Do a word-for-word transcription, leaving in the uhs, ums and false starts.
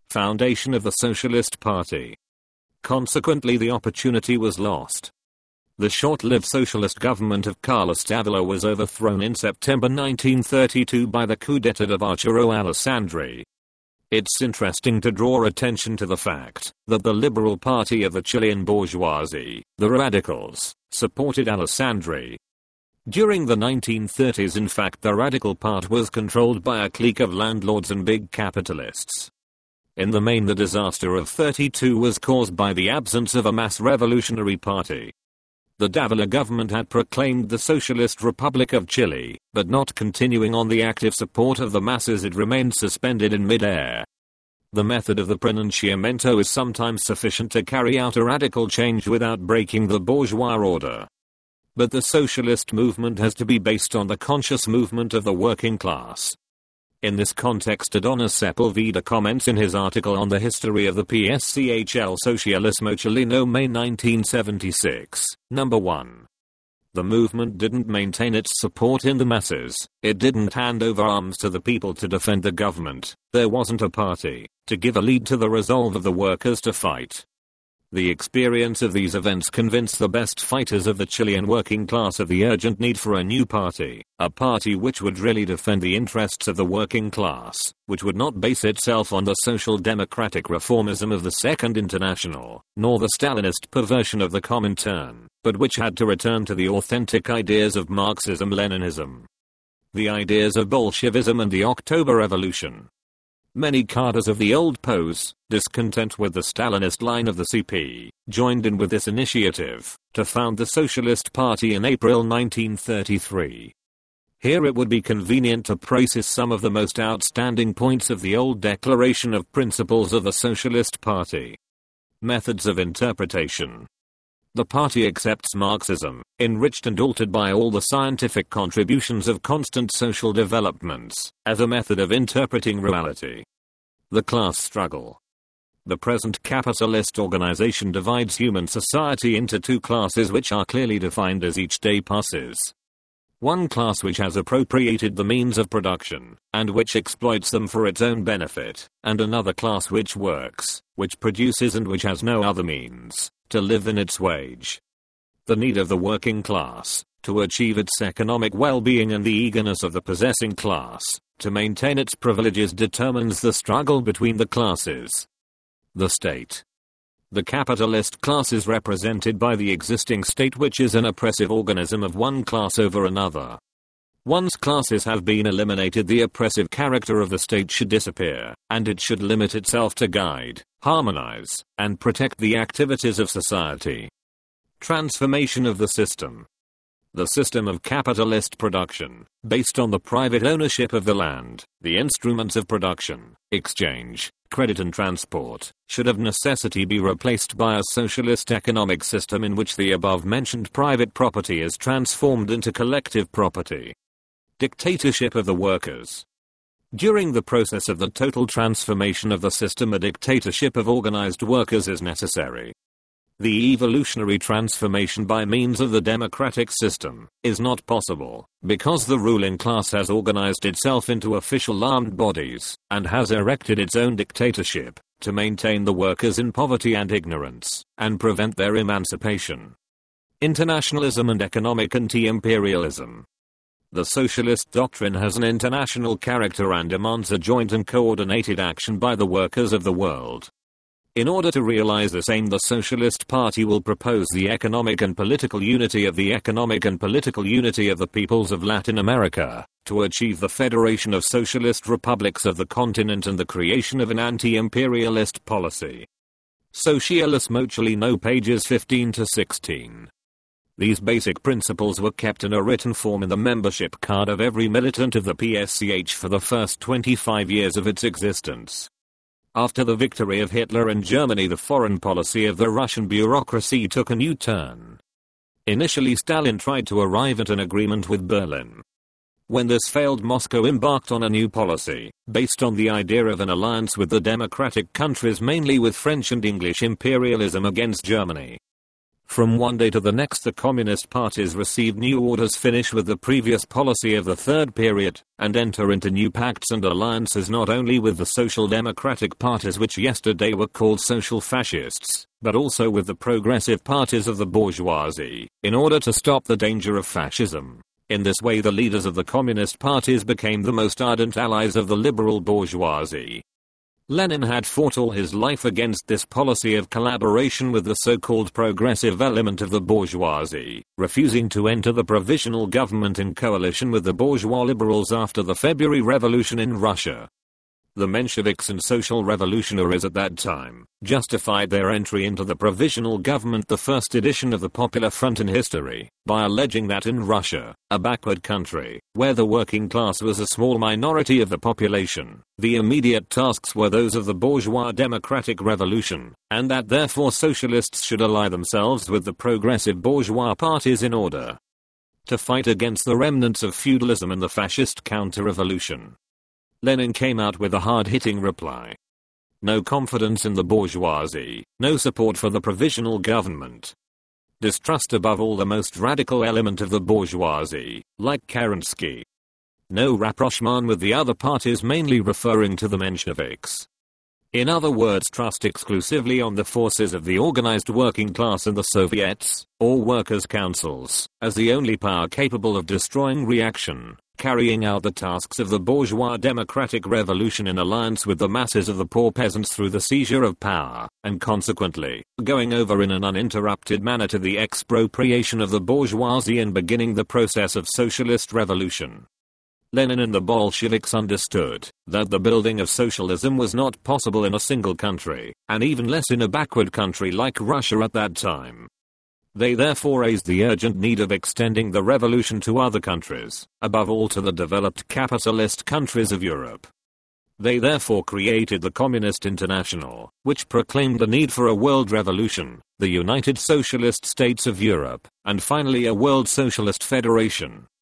foundation of the Socialist Party. Consequently, the opportunity was lost. The short-lived socialist government of Carlos Dávila was overthrown in September nineteen thirty-two by the coup d'état of Arturo Alessandri. It's interesting to draw attention to the fact that the Liberal Party of the Chilean bourgeoisie, the Radicals, supported Alessandri. During the nineteen thirties, in fact, the Radical Part was controlled by a clique of landlords and big capitalists. In the main, the disaster of thirty-two was caused by the absence of a mass revolutionary party. The Dávila government had proclaimed the Socialist Republic of Chile, but not continuing on the active support of the masses, it remained suspended in mid-air. The method of the pronunciamiento is sometimes sufficient to carry out a radical change without breaking the bourgeois order. But the socialist movement has to be based on the conscious movement of the working class. In this context, Adonis Sepulveda comments in his article on the history of the P S C H L Socialismo Chileno, May nineteen seventy-six, number one. The movement didn't maintain its support in the masses, it didn't hand over arms to the people to defend the government, there wasn't a party to give a lead to the resolve of the workers to fight. The experience of these events convinced the best fighters of the Chilean working class of the urgent need for a new party, a party which would really defend the interests of the working class, which would not base itself on the social democratic reformism of the Second International, nor the Stalinist perversion of the Comintern, but which had to return to the authentic ideas of Marxism-Leninism, the ideas of Bolshevism and the October Revolution. Many cadres of the old pose, discontent with the Stalinist line of the C P, joined in with this initiative to found the Socialist Party in April nineteen thirty-three. Here it would be convenient to process some of the most outstanding points of the old Declaration of Principles of the Socialist Party. Methods of interpretation. The party accepts Marxism, enriched and altered by all the scientific contributions of constant social developments, as a method of interpreting reality. The class struggle. The present capitalist organization divides human society into two classes which are clearly defined as each day passes. One class which has appropriated the means of production, and which exploits them for its own benefit, and another class which works, which produces and which has no other means to live in its wage. The need of the working class to achieve its economic well-being and the eagerness of the possessing class to maintain its privileges determines the struggle between the classes. The state. The capitalist class is represented by the existing state, which is an oppressive organism of one class over another. Once classes have been eliminated, the oppressive character of the state should disappear, and it should limit itself to guide, harmonize, and protect the activities of society. Transformation of the system. The system of capitalist production, based on the private ownership of the land, the instruments of production, exchange, credit and transport, should of necessity be replaced by a socialist economic system in which the above-mentioned private property is transformed into collective property. Dictatorship of the workers. During the process of the total transformation of the system, a dictatorship of organized workers is necessary. The evolutionary transformation by means of the democratic system is not possible, because the ruling class has organized itself into official armed bodies, and has erected its own dictatorship, to maintain the workers in poverty and ignorance, and prevent their emancipation. Internationalism and economic anti-imperialism. The socialist doctrine has an international character and demands a joint and coordinated action by the workers of the world. In order to realize this aim, the Socialist Party will propose the economic and political unity of the economic and political unity of the peoples of Latin America, to achieve the federation of socialist republics of the continent and the creation of an anti-imperialist policy. Socialismo Chileno, pages fifteen to sixteen. These basic principles were kept in a written form in the membership card of every militant of the P S C H for the first twenty-five years of its existence. After the victory of Hitler in Germany, the foreign policy of the Russian bureaucracy took a new turn. Initially, Stalin tried to arrive at an agreement with Berlin. When this failed, Moscow embarked on a new policy, based on the idea of an alliance with the democratic countries, mainly with French and English imperialism against Germany. From one day to the next, the communist parties received new orders, finish with the previous policy of the third period, and enter into new pacts and alliances not only with the social democratic parties which yesterday were called social fascists, but also with the progressive parties of the bourgeoisie, in order to stop the danger of fascism. In this way, the leaders of the communist parties became the most ardent allies of the liberal bourgeoisie. Lenin had fought all his life against this policy of collaboration with the so-called progressive element of the bourgeoisie, refusing to enter the provisional government in coalition with the bourgeois liberals after the February Revolution in Russia. The Mensheviks and social revolutionaries at that time justified their entry into the provisional government, the first edition of the Popular Front in history, by alleging that in Russia, a backward country, where the working class was a small minority of the population, the immediate tasks were those of the bourgeois democratic revolution, and that therefore socialists should ally themselves with the progressive bourgeois parties in order to fight against the remnants of feudalism and the fascist counter-revolution. Lenin came out with a hard-hitting reply. No confidence in the bourgeoisie, no support for the provisional government. Distrust above all the most radical element of the bourgeoisie, like Kerensky. No rapprochement with the other parties, mainly referring to the Mensheviks. In other words, trust exclusively on the forces of the organized working class and the Soviets, or workers' councils, as the only power capable of destroying reaction, carrying out the tasks of the bourgeois democratic revolution in alliance with the masses of the poor peasants through the seizure of power, and consequently, going over in an uninterrupted manner to the expropriation of the bourgeoisie and beginning the process of socialist revolution. Lenin and the Bolsheviks understood that the building of socialism was not possible in a single country, and even less in a backward country like Russia at that time. They therefore raised the urgent need of extending the revolution to other countries, above all to the developed capitalist countries of Europe. They therefore created the Communist International, which proclaimed the need for a world revolution, the United Socialist States of Europe, and finally a World Socialist Federation,